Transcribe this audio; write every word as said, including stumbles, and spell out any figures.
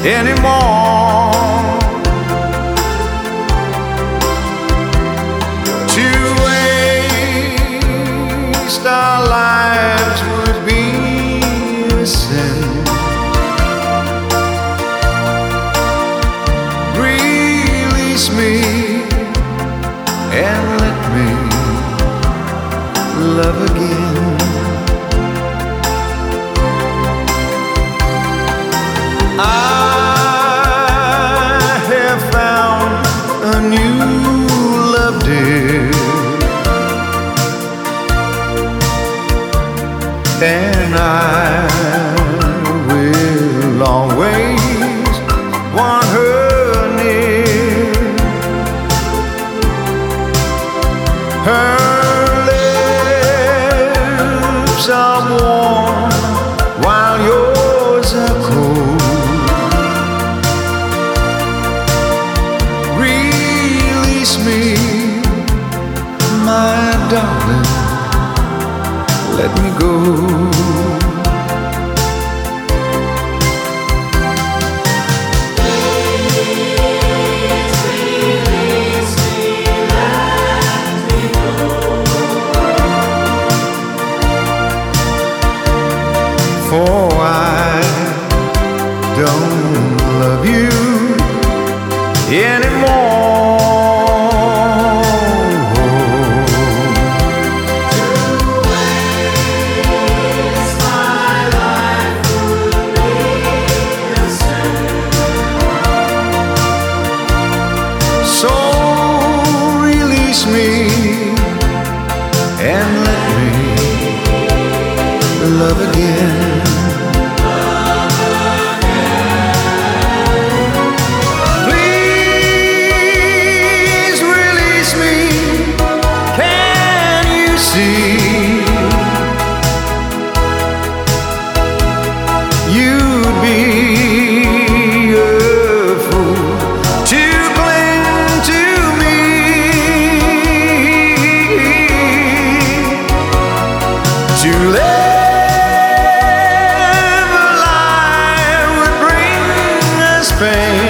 anymore. To waste our lives would be a sin. Release me and let me love again. I have found a new love, dear, and I will always want her near. Her lips are warm while yours are cold. Release me, my darling, let me go. For I don't love you anymore. To waste my life would be a sin. So release me and let me love again. Please release me. Can you see? You'd be a fool to cling to me. To live a lie would bring us pain.